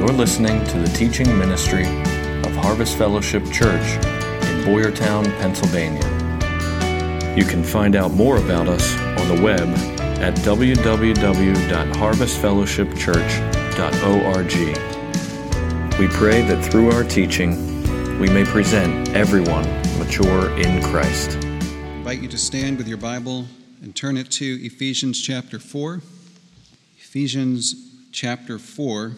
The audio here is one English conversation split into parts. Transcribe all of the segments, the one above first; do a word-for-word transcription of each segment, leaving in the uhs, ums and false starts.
You're listening to the teaching ministry of Harvest Fellowship Church in Boyertown, Pennsylvania. You can find out more about us on the web at w w w dot harvest fellowship church dot org. We pray that through our teaching, we may present everyone mature in Christ. I invite you to stand with your Bible and turn it to Ephesians chapter four. Ephesians chapter four.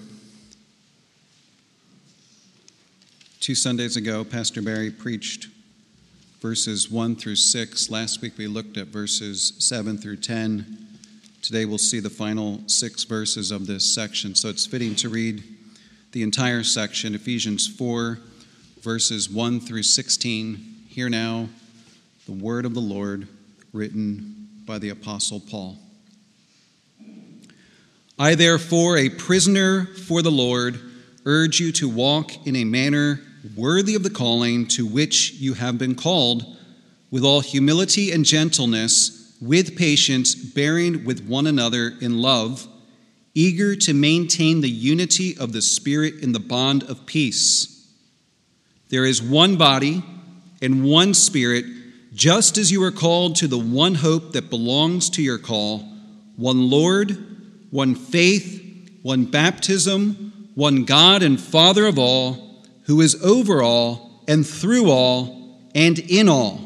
Two Sundays ago, Pastor Barry preached verses one through six. Last week we looked at verses seven through ten. Today we'll see the final six verses of this section. So it's fitting to read the entire section, Ephesians four, verses one through sixteen. Hear now the word of the Lord written by the Apostle Paul. I, therefore, a prisoner for the Lord, urge you to walk in a manner worthy of the calling to which you have been called, with all humility and gentleness, with patience, bearing with one another in love, eager to maintain the unity of the Spirit in the bond of peace. There is one body and one Spirit, just as you are called to the one hope that belongs to your call, one Lord, one faith, one baptism, one God and Father of all, who is over all and through all and in all.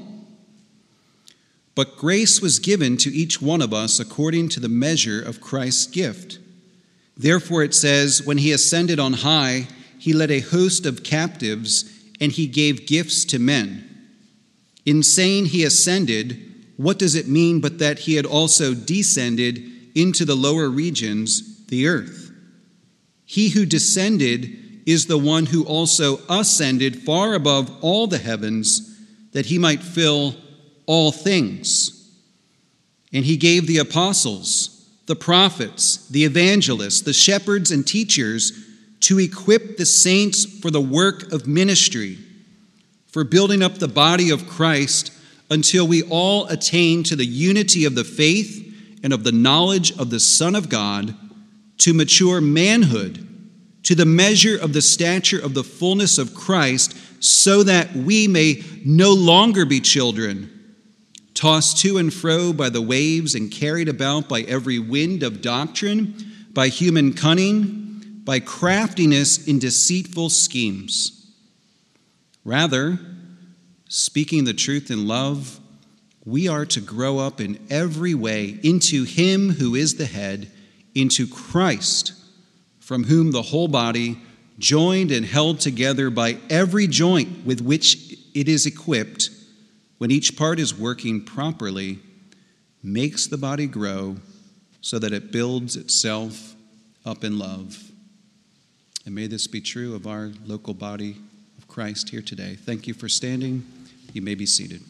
But grace was given to each one of us according to the measure of Christ's gift. Therefore it says, when he ascended on high, he led a host of captives, and he gave gifts to men. In saying he ascended, what does it mean but that he had also descended into the lower regions, the earth? He who descended is the one who also ascended far above all the heavens, that he might fill all things. And he gave the apostles, the prophets, the evangelists, the shepherds and teachers to equip the saints for the work of ministry, for building up the body of Christ until we all attain to the unity of the faith and of the knowledge of the Son of God, to mature manhood, to the measure of the stature of the fullness of Christ, so that we may no longer be children, tossed to and fro by the waves and carried about by every wind of doctrine, by human cunning, by craftiness in deceitful schemes. Rather, speaking the truth in love, we are to grow up in every way into him who is the head, into Christ, from whom the whole body, joined and held together by every joint with which it is equipped, when each part is working properly, makes the body grow so that it builds itself up in love. And may this be true of our local body of Christ here today. Thank you for standing. You may be seated.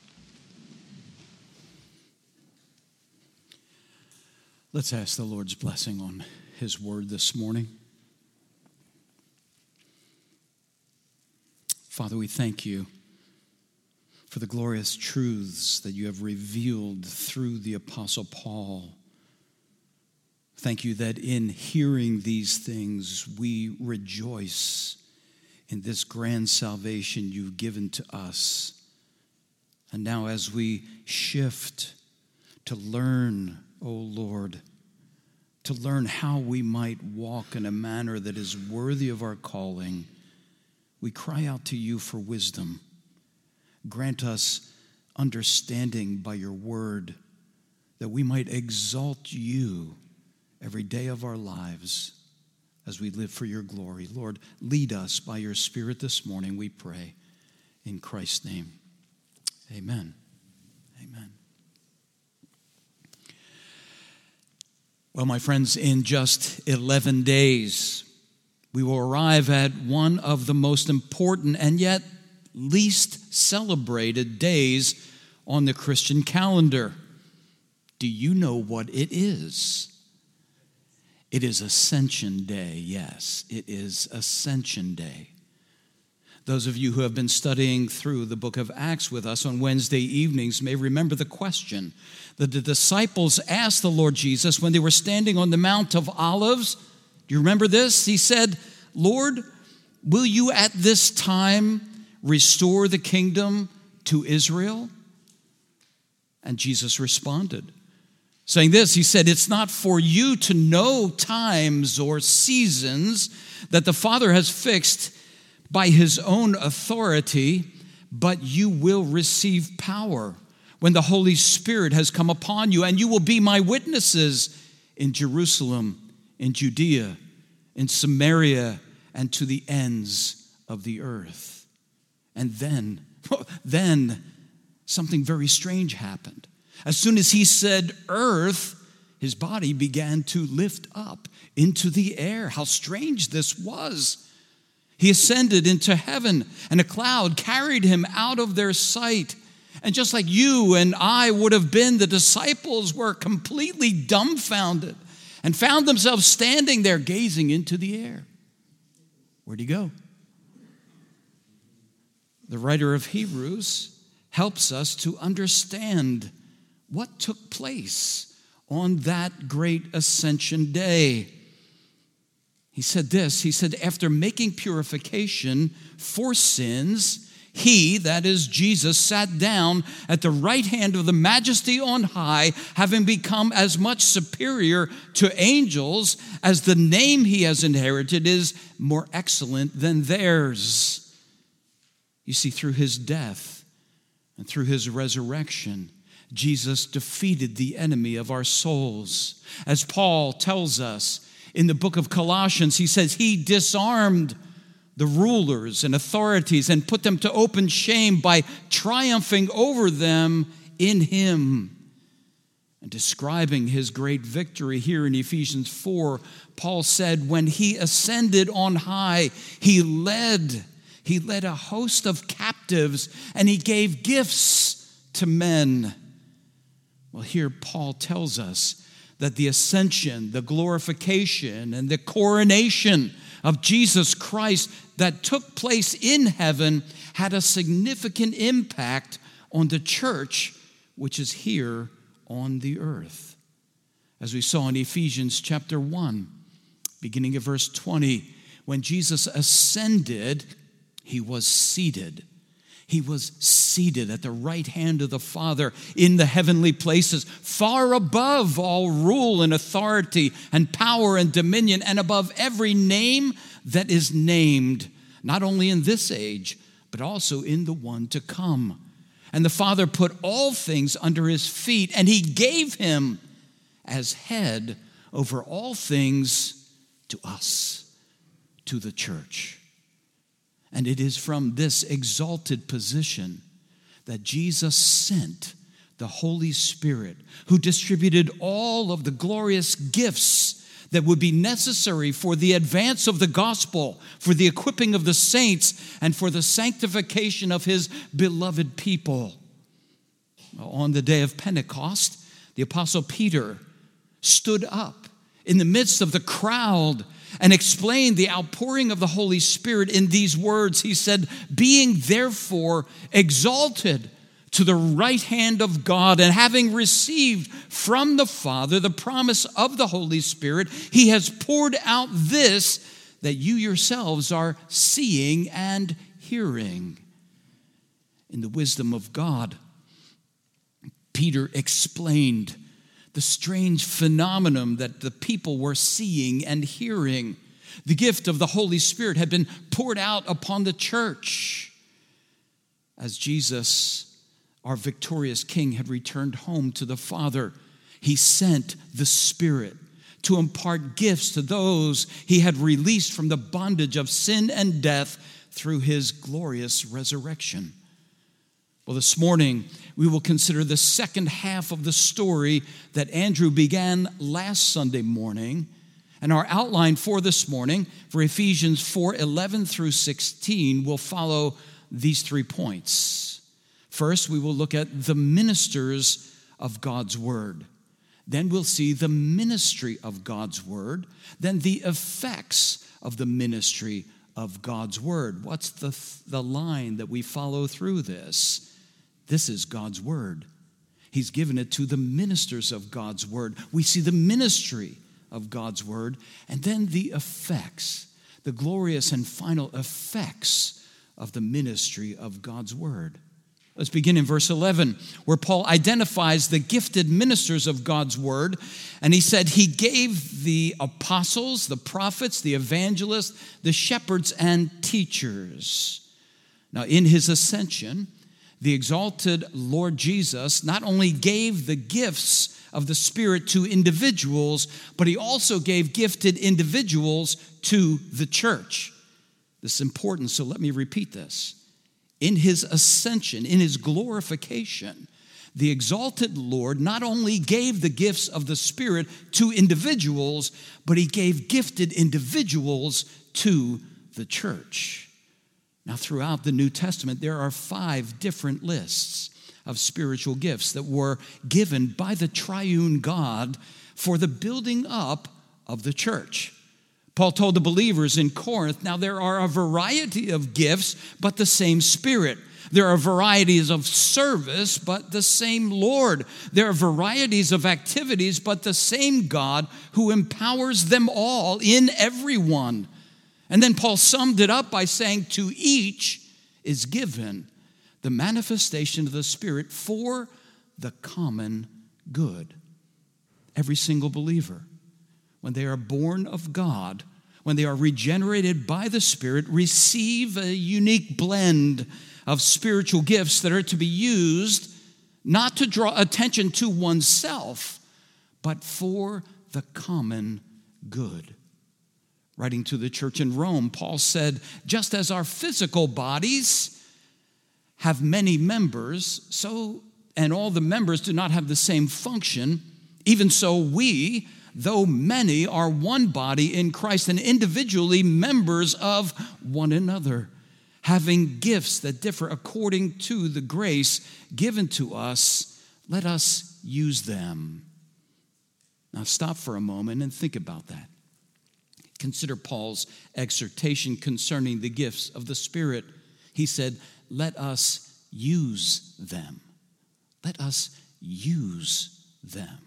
Let's ask the Lord's blessing on his word this morning. Father, we thank you for the glorious truths that you have revealed through the Apostle Paul. Thank you that in hearing these things, we rejoice in this grand salvation you've given to us. And now as we shift to learn, O Lord, to learn how we might walk in a manner that is worthy of our calling, we cry out to you for wisdom. Grant us understanding by your word, that we might exalt you every day of our lives as we live for your glory. Lord, lead us by your Spirit this morning, we pray. In Christ's name, amen. Amen. Well, my friends, in just eleven days, we will arrive at one of the most important and yet least celebrated days on the Christian calendar. Do you know what it is? It is Ascension Day. Yes, it is Ascension Day. Those of you who have been studying through the book of Acts with us on Wednesday evenings may remember the question that the disciples asked the Lord Jesus when they were standing on the Mount of Olives. Do you remember this? He said, Lord, will you at this time restore the kingdom to Israel? And Jesus responded, saying this, he said, it's not for you to know times or seasons that the Father has fixed by his own authority, but you will receive power when the Holy Spirit has come upon you, and you will be my witnesses in Jerusalem, in Judea, in Samaria, and to the ends of the earth. And then, then something very strange happened. As soon as he said earth, his body began to lift up into the air. How strange this was. He ascended into heaven, and a cloud carried him out of their sight. And just like you and I would have been, the disciples were completely dumbfounded and found themselves standing there gazing into the air. Where'd he go? The writer of Hebrews helps us to understand what took place on that great ascension day. He said this, he said, after making purification for sins, he, that is Jesus, sat down at the right hand of the Majesty on high, having become as much superior to angels as the name he has inherited is more excellent than theirs. You see, through his death and through his resurrection, Jesus defeated the enemy of our souls. As Paul tells us in the book of Colossians, he says he disarmed the rulers and authorities and put them to open shame by triumphing over them in him. And describing his great victory here in Ephesians four, Paul said, when he ascended on high, he led, he led a host of captives and he gave gifts to men. Well, here Paul tells us that the ascension, the glorification, and the coronation of Jesus Christ that took place in heaven had a significant impact on the church, which is here on the earth. As we saw in Ephesians chapter one, beginning at verse twenty, when Jesus ascended, he was seated. He was seated at the right hand of the Father in the heavenly places, far above all rule and authority and power and dominion, and above every name that is named, not only in this age, but also in the one to come. And the Father put all things under his feet, and he gave him as head over all things to us, to the church. And it is from this exalted position that Jesus sent the Holy Spirit, who distributed all of the glorious gifts that would be necessary for the advance of the gospel, for the equipping of the saints, and for the sanctification of his beloved people. On the day of Pentecost, the Apostle Peter stood up in the midst of the crowd and explained the outpouring of the Holy Spirit in these words. He said, being therefore exalted to the right hand of God, and having received from the Father the promise of the Holy Spirit, he has poured out this that you yourselves are seeing and hearing. In the wisdom of God, Peter explained the strange phenomenon that the people were seeing and hearing. The gift of the Holy Spirit had been poured out upon the church. As Jesus, our victorious King, had returned home to the Father, he sent the Spirit to impart gifts to those he had released from the bondage of sin and death through his glorious resurrection. Well, this morning, we will consider the second half of the story that Andrew began last Sunday morning. And our outline for this morning, for Ephesians four eleven through sixteen, will follow these three points. First, we will look at the ministers of God's Word. Then we'll see the ministry of God's Word. Then the effects of the ministry of God's Word. What's the, the line that we follow through this? This is God's Word. He's given it to the ministers of God's Word. We see the ministry of God's Word, and then the effects, the glorious and final effects of the ministry of God's word. Let's begin in verse eleven, where Paul identifies the gifted ministers of God's word. And he said he gave the apostles, the prophets, the evangelists, the shepherds, and teachers. Now, in his ascension, the exalted Lord Jesus not only gave the gifts of the Spirit to individuals, but he also gave gifted individuals to the church. This is important, so let me repeat this. In his ascension, in his glorification, the exalted Lord not only gave the gifts of the Spirit to individuals, but he gave gifted individuals to the church. Now, throughout the New Testament, there are five different lists of spiritual gifts that were given by the triune God for the building up of the church. Paul told the believers in Corinth, now there are a variety of gifts, but the same Spirit. There are varieties of service, but the same Lord. There are varieties of activities, but the same God who empowers them all in everyone. And then Paul summed it up by saying, to each is given the manifestation of the Spirit for the common good. Every single believer, when they are born of God, when they are regenerated by the Spirit, receive a unique blend of spiritual gifts that are to be used not to draw attention to oneself, but for the common good. Writing to the church in Rome, Paul said, just as our physical bodies have many members, so, and all the members do not have the same function, even so we, though many, are one body in Christ and individually members of one another, having gifts that differ according to the grace given to us, let us use them. Now stop for a moment and think about that. Consider Paul's exhortation concerning the gifts of the Spirit. He said, let us use them. Let us use them.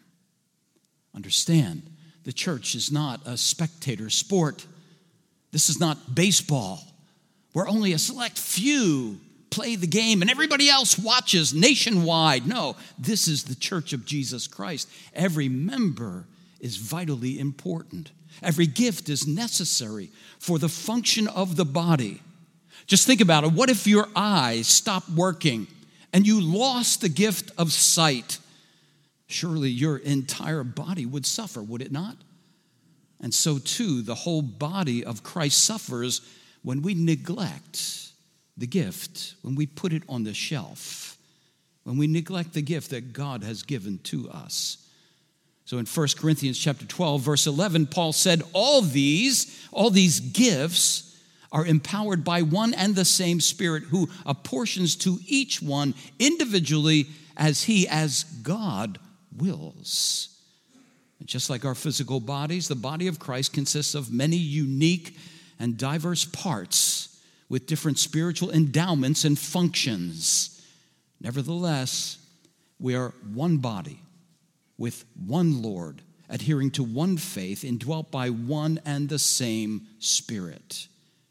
Understand, the church is not a spectator sport. This is not baseball, where only a select few play the game and everybody else watches nationwide. No, this is the church of Jesus Christ. Every member is vitally important. Every gift is necessary for the function of the body. Just think about it. What if your eyes stopped working and you lost the gift of sight? Surely your entire body would suffer, would it not? And so too, the whole body of Christ suffers when we neglect the gift, when we put it on the shelf, when we neglect the gift that God has given to us. So in First Corinthians chapter twelve, verse eleven, Paul said, all these, all these gifts are empowered by one and the same Spirit, who apportions to each one individually as he, as God wills. And just like our physical bodies, the body of Christ consists of many unique and diverse parts with different spiritual endowments and functions. Nevertheless, we are one body with one Lord, adhering to one faith, indwelt by one and the same Spirit.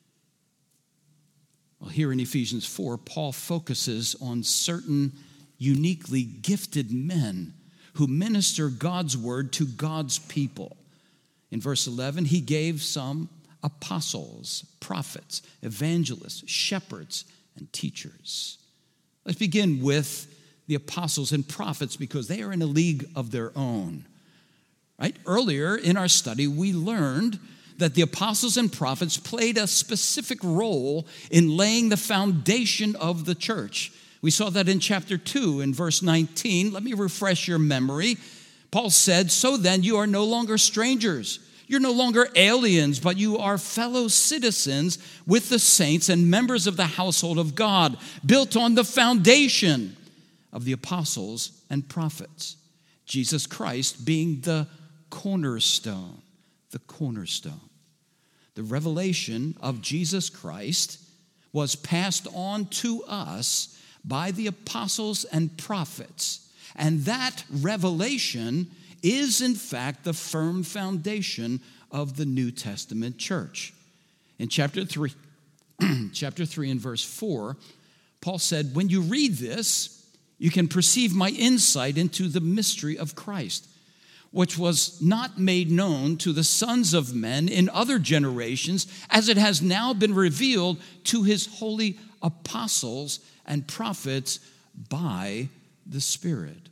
Well, here in Ephesians four, Paul focuses on certain uniquely gifted men who minister God's word to God's people. In verse eleven, he gave some apostles, prophets, evangelists, shepherds, and teachers. Let's begin with the apostles and prophets because they are in a league of their own. Right? Earlier in our study, we learned that the apostles and prophets played a specific role in laying the foundation of the church. We saw that in chapter two, in verse nineteen. Let me refresh your memory. Paul said, so then you are no longer strangers. You're no longer aliens, but you are fellow citizens with the saints and members of the household of God, built on the foundation of the apostles and prophets, Jesus Christ being the cornerstone, the cornerstone. The revelation of Jesus Christ was passed on to us by the apostles and prophets, and that revelation is in fact the firm foundation of the New Testament church. In chapter three, chapter three and verse four, Paul said, when you read this, you can perceive my insight into the mystery of Christ, which was not made known to the sons of men in other generations, as it has now been revealed to his holy apostles and prophets by the Spirit.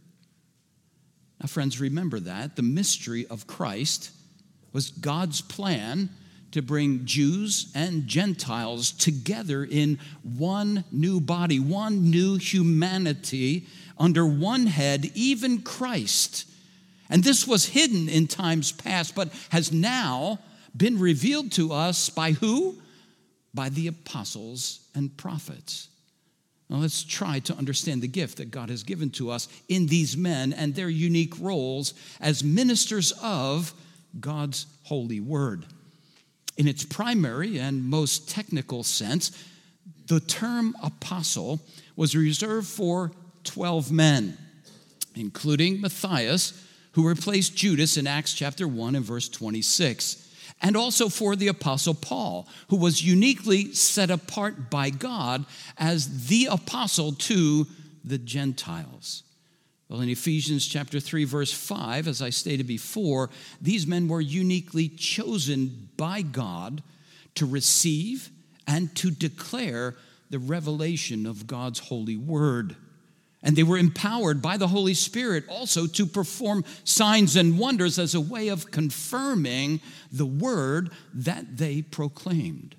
Now, friends, remember that the mystery of Christ was God's plan to bring Jews and Gentiles together in one new body, one new humanity under one head, even Christ. And this was hidden in times past, but has now been revealed to us by who? By the apostles and prophets. Now let's try to understand the gift that God has given to us in these men and their unique roles as ministers of God's holy word. In its primary and most technical sense, the term apostle was reserved for twelve men, including Matthias, who replaced Judas in Acts chapter one and verse twenty-six, and also for the apostle Paul, who was uniquely set apart by God as the apostle to the Gentiles. Well, in Ephesians chapter three, verse five, as I stated before, these men were uniquely chosen by God to receive and to declare the revelation of God's holy word. And they were empowered by the Holy Spirit also to perform signs and wonders as a way of confirming the word that they proclaimed.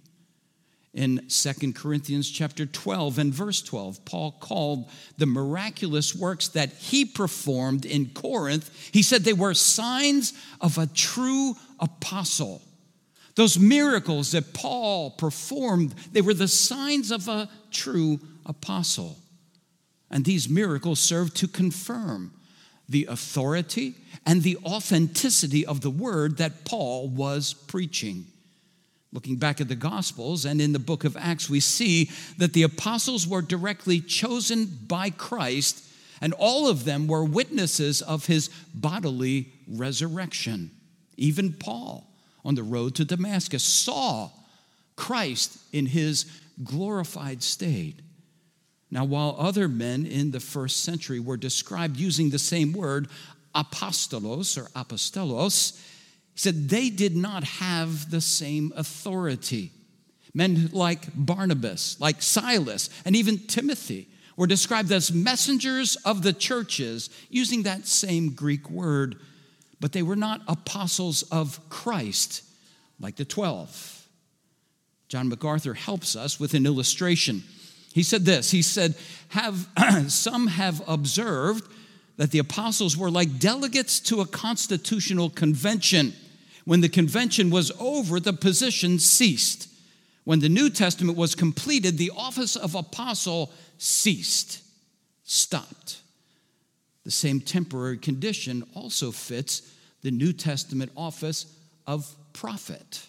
In Second Corinthians chapter twelve and verse twelve, Paul called the miraculous works that he performed in Corinth, he said they were signs of a true apostle. Those miracles that Paul performed, they were the signs of a true apostle. And these miracles served to confirm the authority and the authenticity of the word that Paul was preaching. Looking back at the Gospels and in the book of Acts, we see that the apostles were directly chosen by Christ, and all of them were witnesses of his bodily resurrection. Even Paul, on the road to Damascus, saw Christ in his glorified state. Now, while other men in the first century were described using the same word, apostolos or apostolos, he said they did not have the same authority. Men like Barnabas, like Silas, and even Timothy were described as messengers of the churches using that same Greek word, but they were not apostles of Christ like the twelve. John MacArthur helps us with an illustration. He said this, he said, have some have observed that the apostles were like delegates to a constitutional convention. When the convention was over, the position ceased. When the New Testament was completed, the office of apostle ceased, stopped. The same temporary condition also fits the New Testament office of prophet.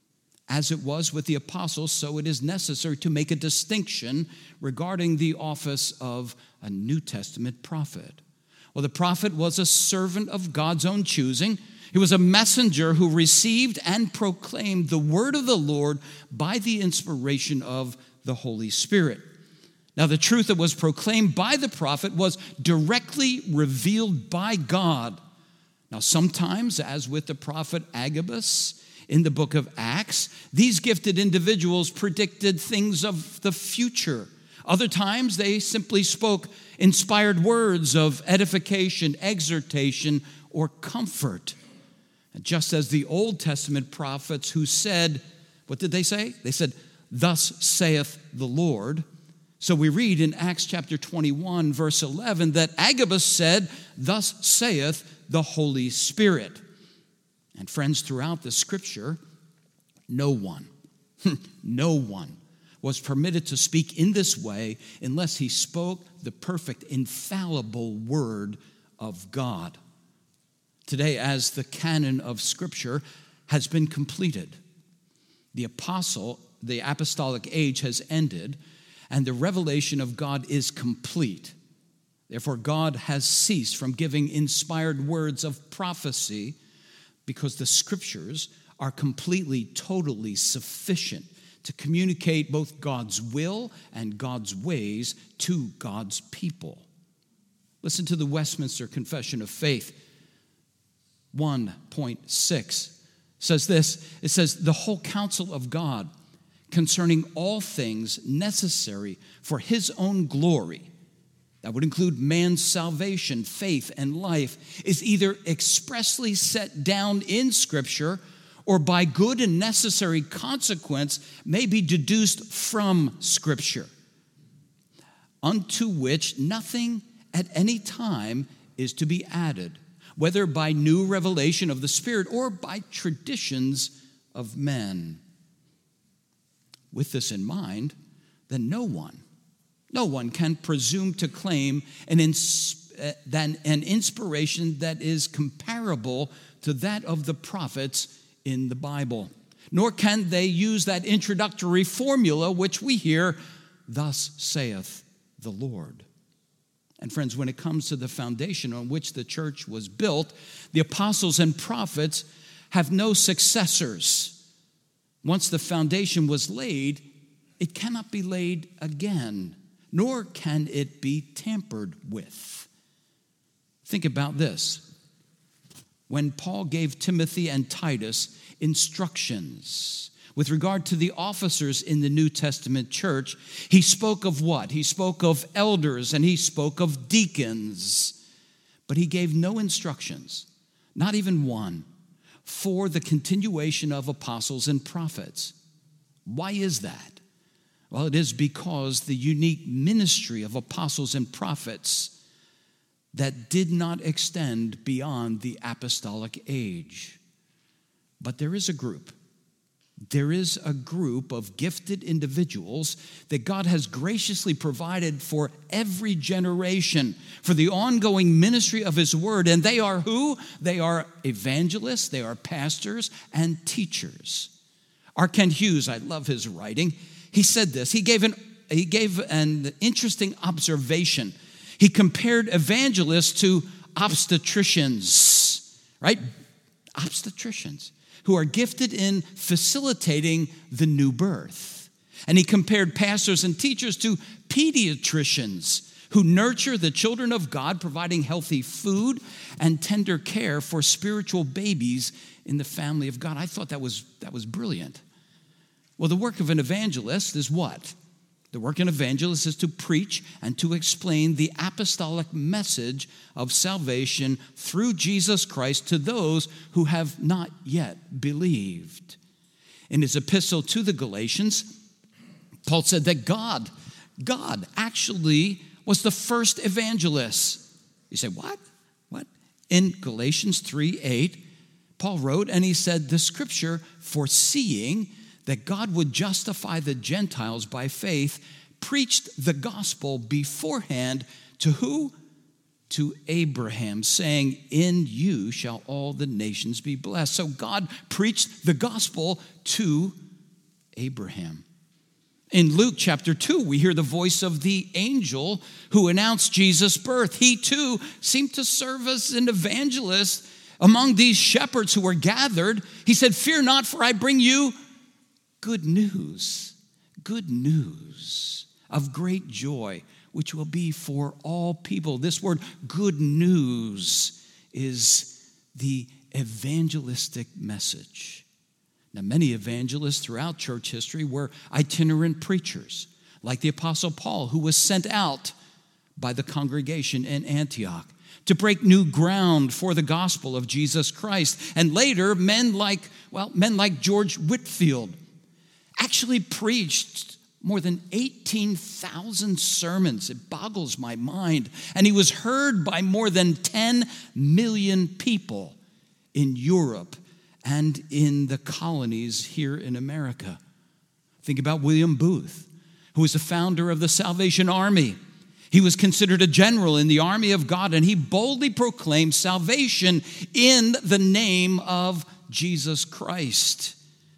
As it was with the apostles, so it is necessary to make a distinction regarding the office of a New Testament prophet. Well, the prophet was a servant of God's own choosing. He was a messenger who received and proclaimed the word of the Lord by the inspiration of the Holy Spirit. Now, the truth that was proclaimed by the prophet was directly revealed by God. Now, sometimes, as with the prophet Agabus in the book of Acts, these gifted individuals predicted things of the future. Other times, they simply spoke inspired words of edification, exhortation, or comfort. And just as the Old Testament prophets who said, what did they say? They said, "Thus saith the Lord." So we read in Acts chapter twenty-one, verse eleven, that Agabus said, "Thus saith the Holy Spirit." And friends, throughout the scripture, no one, no one was permitted to speak in this way unless he spoke the perfect, infallible word of God. Today, as the canon of Scripture has been completed, the apostle, the apostolic age has ended, and the revelation of God is complete. Therefore, God has ceased from giving inspired words of prophecy because the Scriptures are completely, totally sufficient to communicate both God's will and God's ways to God's people. Listen to the Westminster Confession of Faith. one point six says this. It says, the whole counsel of God concerning all things necessary for his own glory, that would include man's salvation, faith, and life, is either expressly set down in Scripture or by good and necessary consequence may be deduced from Scripture, unto which nothing at any time is to be added, whether by new revelation of the Spirit or by traditions of men. With this in mind, then no one, no one can presume to claim an, ins- uh, than an inspiration that is comparable to that of the prophets in the Bible. Nor can they use that introductory formula which we hear, thus saith the Lord. And friends, when it comes to the foundation on which the church was built, the apostles and prophets have no successors. Once the foundation was laid, it cannot be laid again, nor can it be tampered with. Think about this. When Paul gave Timothy and Titus instructions with regard to the officers in the New Testament church, he spoke of what? He spoke of elders and he spoke of deacons. But he gave no instructions, not even one, for the continuation of apostles and prophets. Why is that? Well, it is because the unique ministry of apostles and prophets that did not extend beyond the apostolic age. But there is a group. There is a group of gifted individuals that God has graciously provided for every generation for the ongoing ministry of his word. And they are who? They are evangelists, they are pastors, and teachers. R. Kent Hughes, I love his writing. He said this. He gave an, he gave an interesting observation. He compared evangelists to obstetricians, right? Obstetricians who are gifted in facilitating the new birth. And he compared pastors and teachers to pediatricians who nurture the children of God, providing healthy food and tender care for spiritual babies in the family of God. I thought that was, that was brilliant. Well, the work of an evangelist is what? The work of an evangelist is to preach and to explain the apostolic message of salvation through Jesus Christ to those who have not yet believed. In his epistle to the Galatians, Paul said that God, God actually was the first evangelist. You say, what? What? In Galatians three eight, Paul wrote, and he said, the scripture foreseeing that God would justify the Gentiles by faith, preached the gospel beforehand to who? To Abraham, saying, in you shall all the nations be blessed. So God preached the gospel to Abraham. In Luke chapter two, we hear the voice of the angel who announced Jesus' birth. He too seemed to serve as an evangelist among these shepherds who were gathered. He said, fear not, for I bring you good news, good news of great joy, which will be for all people. This word, good news, is the evangelistic message. Now, many evangelists throughout church history were itinerant preachers, like the Apostle Paul, who was sent out by the congregation in Antioch to break new ground for the gospel of Jesus Christ. And later, men like, well, men like George Whitefield actually preached more than eighteen thousand sermons. It boggles my mind. And he was heard by more than ten million people in Europe and in the colonies here in America. Think about William Booth, who was the founder of the Salvation Army. He was considered a general in the army of God, and he boldly proclaimed salvation in the name of Jesus Christ.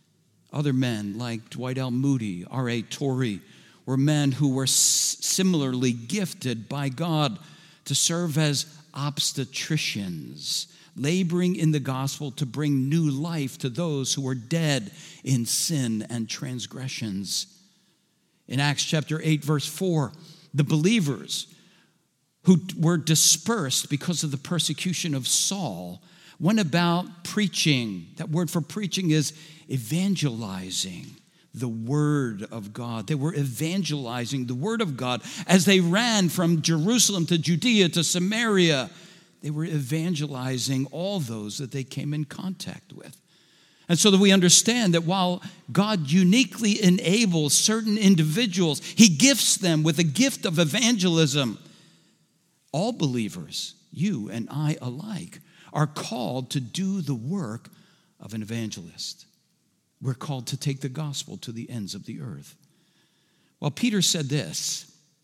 Other men like Dwight L. Moody, R A Torrey, were men who were similarly gifted by God to serve as obstetricians, laboring in the gospel to bring new life to those who are dead in sin and transgressions. In Acts chapter eight, verse four, the believers who were dispersed because of the persecution of Saul went about preaching. That word for preaching is evangelizing the word of God. They were evangelizing the word of God as they ran from Jerusalem to Judea to Samaria. They were evangelizing all those that they came in contact with. And so that we understand that while God uniquely enables certain individuals, he gifts them with a gift of evangelism. All believers, you and I alike, are called to do the work of an evangelist. We're called to take the gospel to the ends of the earth. Well, Peter said this.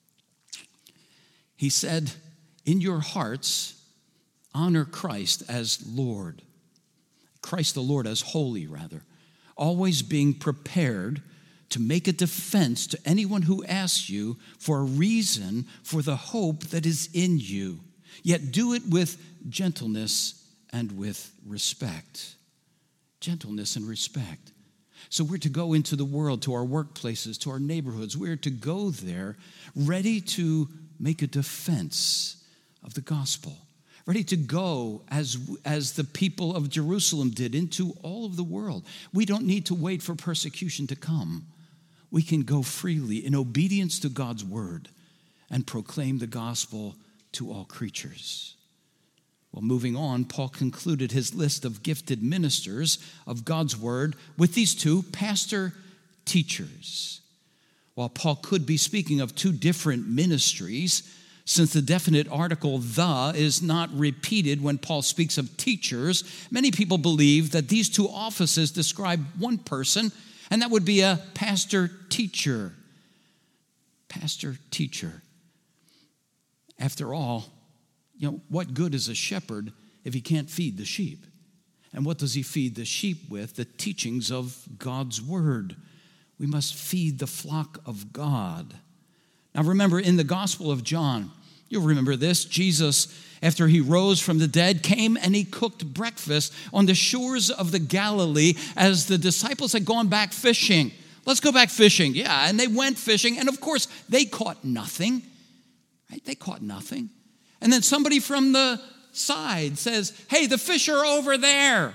He said, in your hearts, honor Christ as Lord. Christ the Lord as holy, rather. Always being prepared to make a defense to anyone who asks you for a reason for the hope that is in you. Yet do it with gentleness and with respect. Gentleness and respect. So we're to go into the world, to our workplaces, to our neighborhoods. We're to go there ready to make a defense of the gospel. Ready to go as, as the people of Jerusalem did into all of the world. We don't need to wait for persecution to come. We can go freely in obedience to God's word and proclaim the gospel to all creatures. Well, moving on, Paul concluded his list of gifted ministers of God's word with these two pastor teachers. While Paul could be speaking of two different ministries, since the definite article "the" is not repeated when Paul speaks of teachers, many people believe that these two offices describe one person, and that would be a pastor-teacher. Pastor-teacher. After all, you know, what good is a shepherd if he can't feed the sheep? And what does he feed the sheep with? The teachings of God's word. We must feed the flock of God. Now remember, in the Gospel of John, you'll remember this, Jesus, after he rose from the dead, came and he cooked breakfast on the shores of the Galilee as the disciples had gone back fishing. Let's go back fishing. Yeah, and they went fishing, and of course, they caught nothing. Right? They caught nothing. And then somebody from the side says, hey, the fish are over there.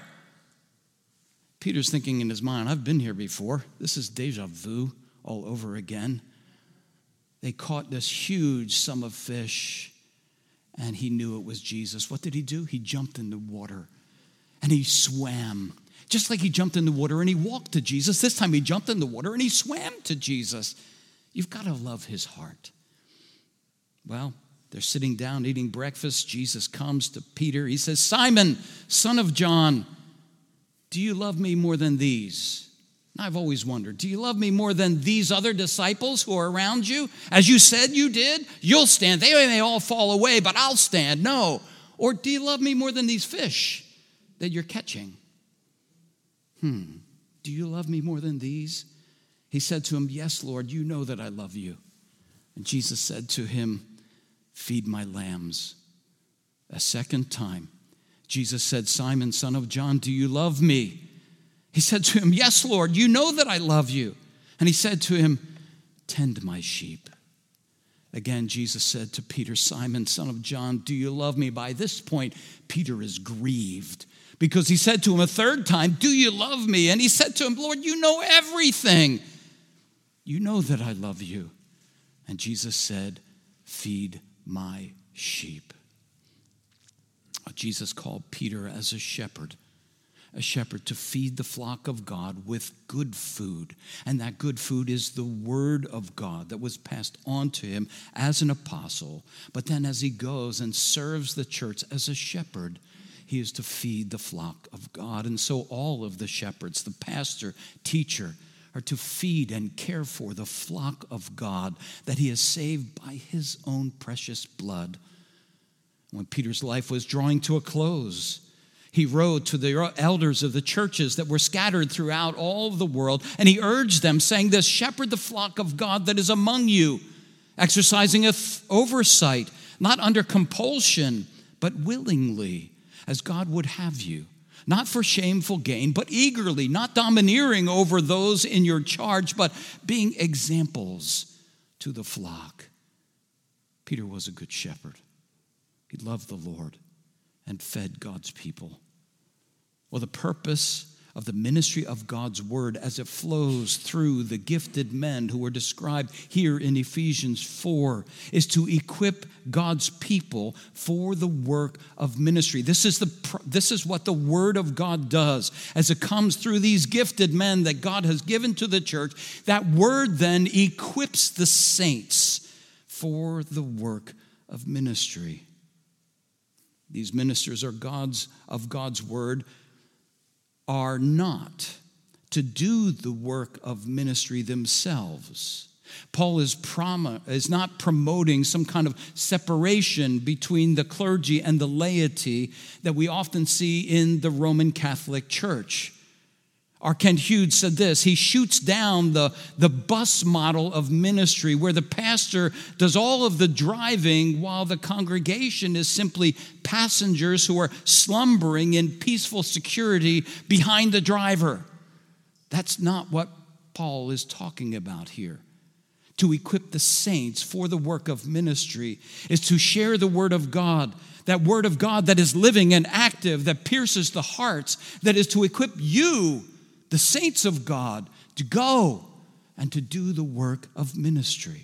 Peter's thinking in his mind, I've been here before. This is deja vu all over again. They caught this huge sum of fish, and he knew it was Jesus. What did he do? He jumped in the water, and he swam. Just like he jumped in the water and he walked to Jesus. This time he jumped in the water and he swam to Jesus. You've got to love his heart. Well, they're sitting down eating breakfast. Jesus comes to Peter. He says, Simon, son of John, do you love me more than these? I've always wondered, do you love me more than these other disciples who are around you? As you said you did, you'll stand. They may all fall away, but I'll stand. No. Or do you love me more than these fish that you're catching? Hmm. Do you love me more than these? He said to him, yes, Lord, you know that I love you. And Jesus said to him, feed my lambs. A second time, Jesus said, Simon, son of John, do you love me? He said to him, yes, Lord, you know that I love you. And he said to him, tend my sheep. Again, Jesus said to Peter, Simon, son of John, do you love me? By this point, Peter is grieved because he said to him a third time, do you love me? And he said to him, Lord, you know everything. You know that I love you. And Jesus said, feed my sheep. Jesus called Peter as a shepherd. A shepherd to feed the flock of God with good food. And that good food is the word of God that was passed on to him as an apostle. But then as he goes and serves the church as a shepherd, he is to feed the flock of God. And so all of the shepherds, the pastor, teacher, are to feed and care for the flock of God that he has saved by his own precious blood. When Peter's life was drawing to a close, he wrote to the elders of the churches that were scattered throughout all of the world, and he urged them, saying this, shepherd the flock of God that is among you, exercising a th- oversight, not under compulsion, but willingly, as God would have you, not for shameful gain, but eagerly, not domineering over those in your charge, but being examples to the flock. Peter was a good shepherd. He loved the Lord and fed God's people. Well, the purpose of the ministry of God's word as it flows through the gifted men who are described here in Ephesians four is to equip God's people for the work of ministry. This is the this is what the word of God does as it comes through these gifted men that God has given to the church. That word then equips the saints for the work of ministry. These ministers are God's of God's word are not to do the work of ministry themselves. Paul is, prom- is not promoting some kind of separation between the clergy and the laity that we often see in the Roman Catholic Church. R. Kent Hughes said this: he shoots down the, the bus model of ministry where the pastor does all of the driving while the congregation is simply passengers who are slumbering in peaceful security behind the driver. That's not what Paul is talking about here. To equip the saints for the work of ministry is to share the word of God, that word of God that is living and active, that pierces the hearts, that is to equip you, the saints of God, to go and to do the work of ministry.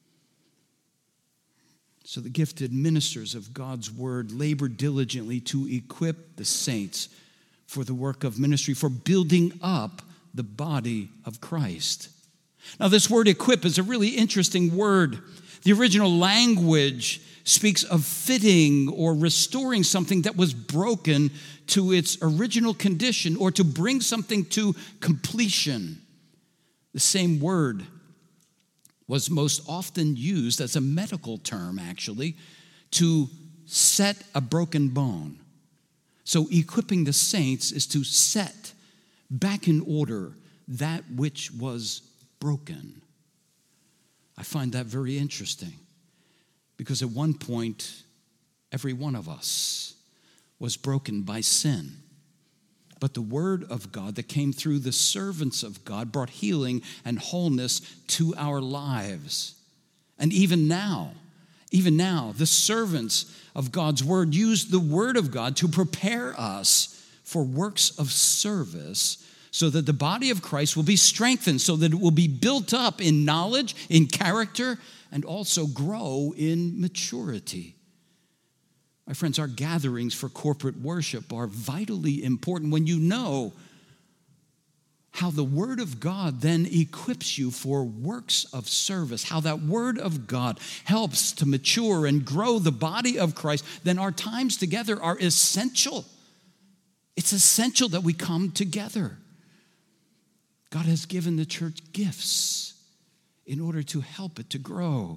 So the gifted ministers of God's word labor diligently to equip the saints for the work of ministry, for building up the body of Christ. Now, this word equip is a really interesting word. The original language speaks of fitting or restoring something that was broken to its original condition, or to bring something to completion. The same word was most often used as a medical term, actually, to set a broken bone. So equipping the saints is to set back in order that which was broken. I find that very interesting, because at one point, every one of us was broken by sin. But the word of God that came through the servants of God brought healing and wholeness to our lives. And even now, even now, the servants of God's word use the word of God to prepare us for works of service, so that the body of Christ will be strengthened, so that it will be built up in knowledge, in character, and also grow in maturity. My friends, our gatherings for corporate worship are vitally important when you know how the Word of God then equips you for works of service, how that Word of God helps to mature and grow the body of Christ. Then our times together are essential. It's essential that we come together. God has given the church gifts in order to help it to grow.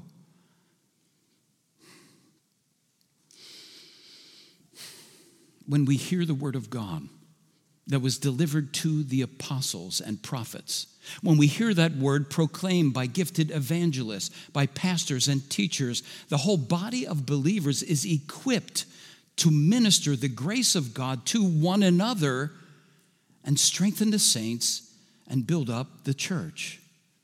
When we hear the word of God that was delivered to the apostles and prophets, when we hear that word proclaimed by gifted evangelists, by pastors and teachers, the whole body of believers is equipped to minister the grace of God to one another and strengthen the saints and build up the church.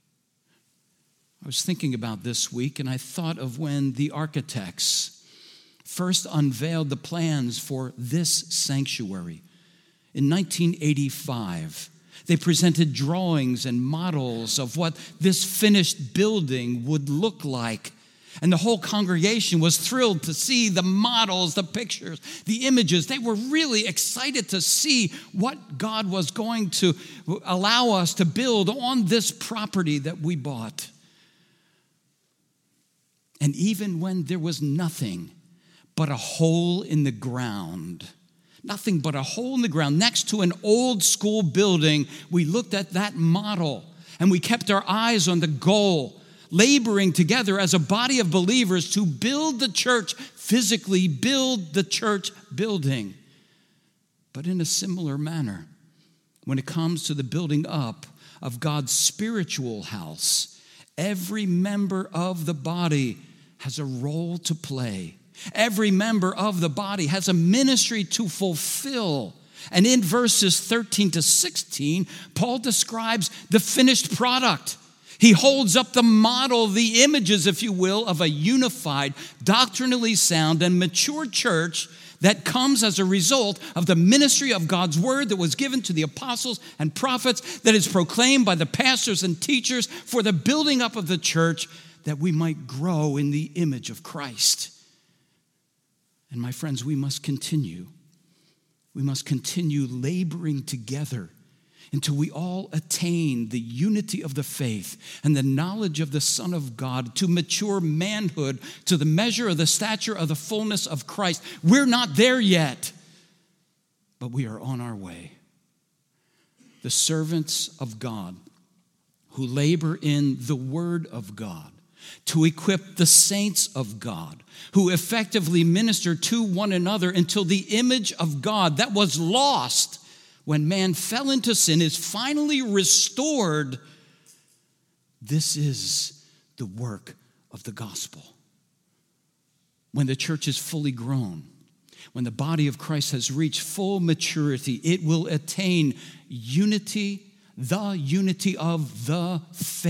I was thinking about this week, and I thought of when the architects first unveiled the plans for this sanctuary. In nineteen eighty-five, they presented drawings and models of what this finished building would look like. And the whole congregation was thrilled to see the models, the pictures, the images. They were really excited to see what God was going to allow us to build on this property that we bought. And even when there was nothing but a hole in the ground, nothing but a hole in the ground next to an old school building, we looked at that model and we kept our eyes on the goal, laboring together as a body of believers to build the church, physically build the church building. But in a similar manner, when it comes to the building up of God's spiritual house, every member of the body has a role to play Every member of the body has a ministry to fulfill. And in verses thirteen to sixteen, Paul describes the finished product. He holds up the model, the images, if you will, of a unified, doctrinally sound, and mature church that comes as a result of the ministry of God's word that was given to the apostles and prophets, that is proclaimed by the pastors and teachers for the building up of the church, that we might grow in the image of Christ. And my friends, we must continue. We must continue laboring together until we all attain the unity of the faith and the knowledge of the Son of God, to mature manhood, to the measure of the stature of the fullness of Christ. We're not there yet, but we are on our way. The servants of God who labor in the Word of God to equip the saints of God, who effectively minister to one another until the image of God that was lost when man fell into sin is finally restored. This is the work of the gospel. When the church is fully grown, when the body of Christ has reached full maturity, it will attain unity, the unity of the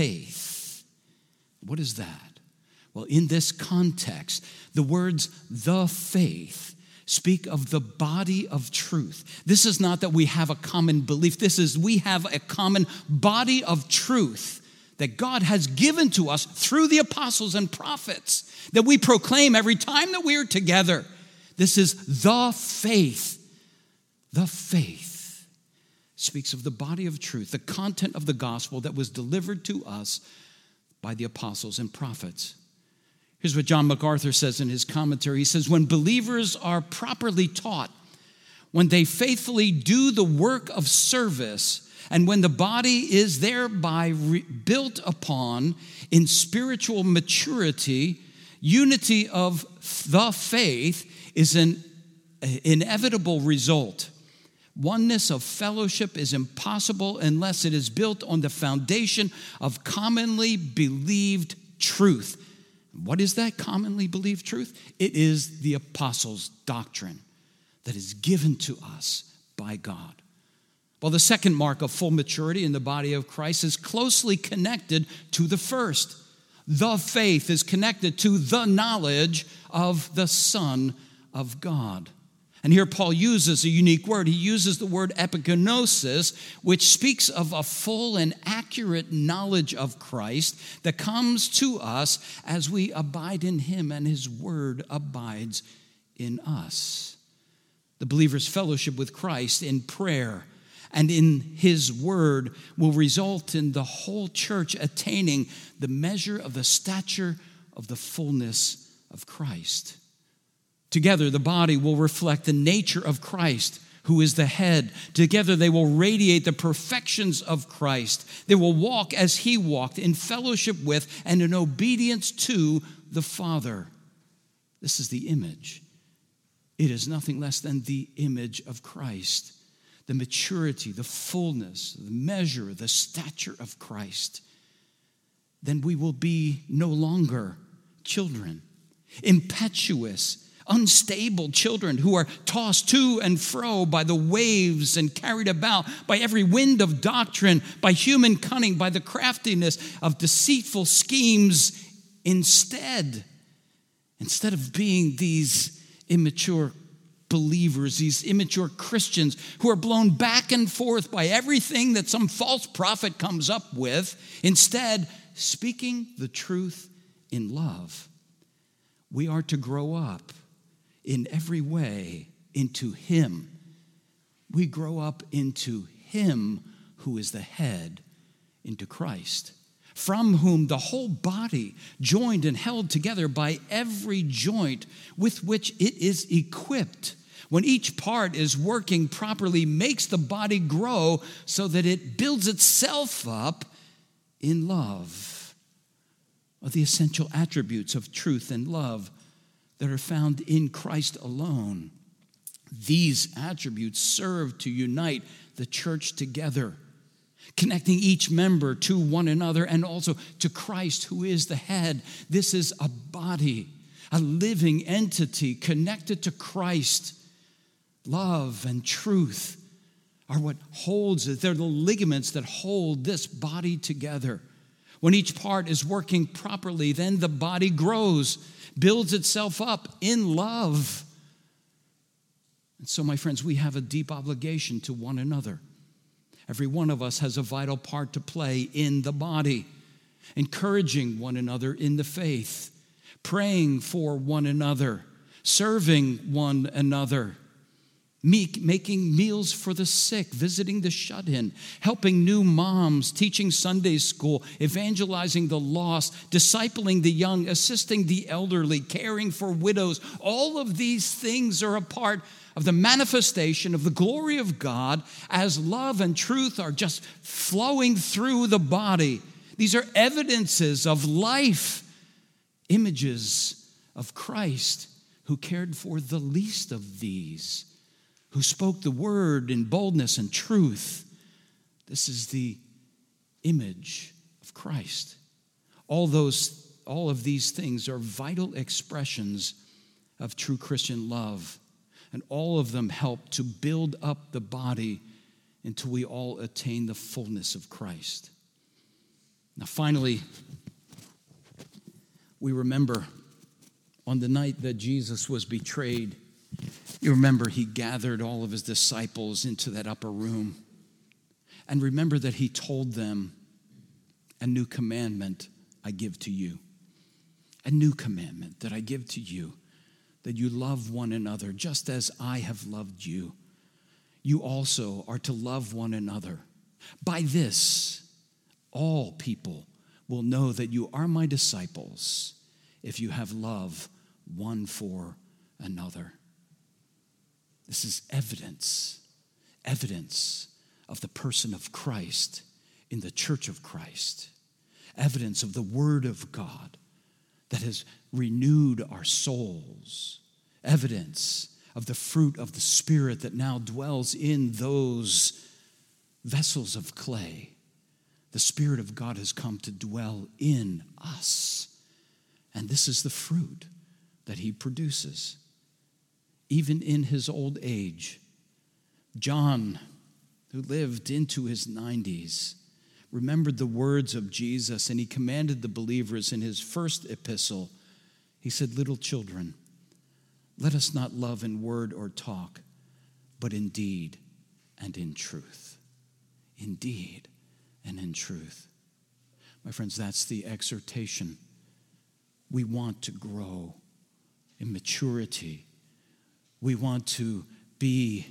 faith. What is that? Well, in this context, the words "the faith" speak of the body of truth. This is not that we have a common belief. This is we have a common body of truth that God has given to us through the apostles and prophets that we proclaim every time that we are together. This is the faith. The faith speaks of the body of truth, the content of the gospel that was delivered to us by the apostles and prophets. Here's what John MacArthur says in his commentary. He says, when believers are properly taught, when they faithfully do the work of service, and when the body is thereby re- built upon in spiritual maturity, unity of the faith is an inevitable result. Oneness of fellowship is impossible unless it is built on the foundation of commonly believed truth. What is that commonly believed truth? It is the apostles' doctrine that is given to us by God. Well, the second mark of full maturity in the body of Christ is closely connected to the first. The faith is connected to the knowledge of the Son of God. And here Paul uses a unique word. He uses the word epignosis, which speaks of a full and accurate knowledge of Christ that comes to us as we abide in him and his word abides in us. The believer's fellowship with Christ in prayer and in his word will result in the whole church attaining the measure of the stature of the fullness of Christ. Together, the body will reflect the nature of Christ, who is the head. Together, they will radiate the perfections of Christ. They will walk as he walked, in fellowship with and in obedience to the Father. This is the image. It is nothing less than the image of Christ. The maturity, the fullness, the measure, the stature of Christ. Then we will be no longer children, impetuous, unstable children who are tossed to and fro by the waves and carried about by every wind of doctrine, by human cunning, by the craftiness of deceitful schemes. Instead, instead of being these immature believers, these immature Christians who are blown back and forth by everything that some false prophet comes up with, instead, speaking the truth in love, we are to grow up in every way into him. We grow up into him who is the head, into Christ, from whom the whole body, joined and held together by every joint with which it is equipped, when each part is working properly, makes the body grow so that it builds itself up in love. Of the essential attributes of truth and love that are found in Christ alone. These attributes serve to unite the church together, connecting each member to one another and also to Christ, who is the head. This is a body, a living entity connected to Christ. Love and truth are what holds it. They're the ligaments that hold this body together. When each part is working properly, then the body grows, builds itself up in love. And so, my friends, we have a deep obligation to one another. Every one of us has a vital part to play in the body, encouraging one another in the faith, praying for one another, serving one another, Meek, making meals for the sick, visiting the shut-in, helping new moms, teaching Sunday school, evangelizing the lost, discipling the young, assisting the elderly, caring for widows. All of these things are a part of the manifestation of the glory of God as love and truth are just flowing through the body. These are evidences of life, images of Christ who cared for the least of these, who spoke the word in boldness and truth. This is the image of Christ. All those, all of these things are vital expressions of true Christian love, and all of them help to build up the body until we all attain the fullness of Christ. Now, finally, we remember on the night that Jesus was betrayed, you remember he gathered all of his disciples into that upper room. And remember that he told them, a new commandment I give to you. A new commandment that I give to you, that you love one another just as I have loved you. You also are to love one another. By this, all people will know that you are my disciples if you have love one for another. This is evidence, evidence of the person of Christ in the church of Christ, evidence of the word of God that has renewed our souls, evidence of the fruit of the Spirit that now dwells in those vessels of clay. The Spirit of God has come to dwell in us, and this is the fruit that he produces. Even in his old age, John, who lived into his nineties, remembered the words of Jesus, and he commanded the believers in his first epistle. He said, little children, let us not love in word or talk, but in deed and in truth. In deed and in truth. My friends, that's the exhortation. We want to grow in maturity. We want to be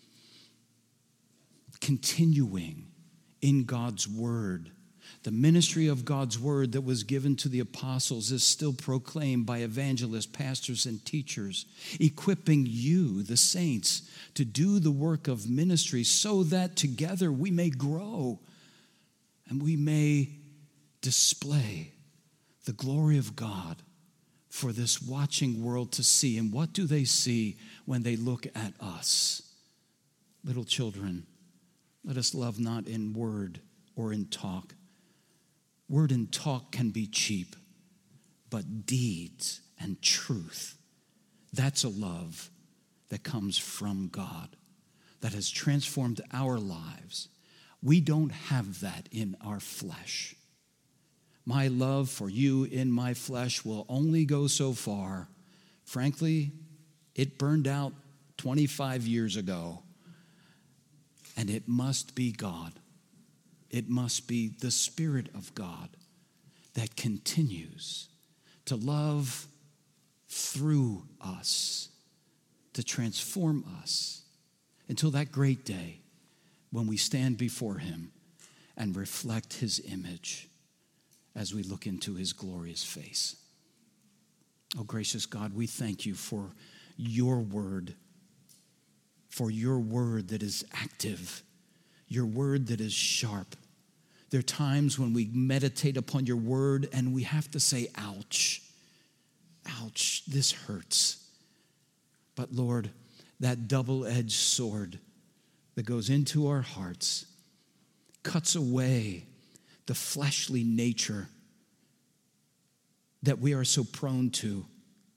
continuing in God's word. The ministry of God's word that was given to the apostles is still proclaimed by evangelists, pastors, and teachers, equipping you, the saints, to do the work of ministry so that together we may grow and we may display the glory of God for this watching world to see. And what do they see when they look at us? Little children, let us love not in word or in talk. Word and talk can be cheap, but deeds and truth, that's a love that comes from God, that has transformed our lives. We don't have that in our flesh. My love for you in my flesh will only go so far. Frankly, it burned out twenty-five years ago, and it must be God. It must be the Spirit of God that continues to love through us, to transform us until that great day when we stand before him and reflect his image as we look into his glorious face. Oh, gracious God, we thank you for your word, for your word that is active, your word that is sharp. There are times when we meditate upon your word and we have to say, ouch, ouch, this hurts. But Lord, that double-edged sword that goes into our hearts cuts away the fleshly nature that we are so prone to.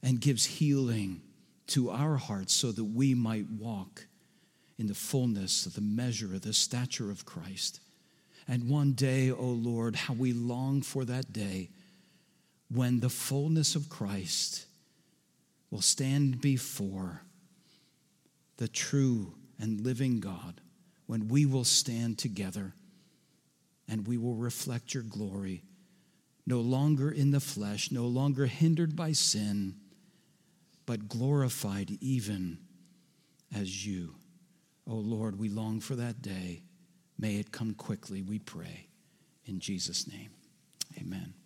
and gives healing to our hearts so that we might walk in the fullness of the measure of the stature of Christ. And one day, O Lord, how we long for that day when the fullness of Christ will stand before the true and living God, when we will stand together and we will reflect your glory, no longer in the flesh, no longer hindered by sin, but glorified even as you. O Lord, we long for that day. May it come quickly, we pray. In Jesus' name, amen.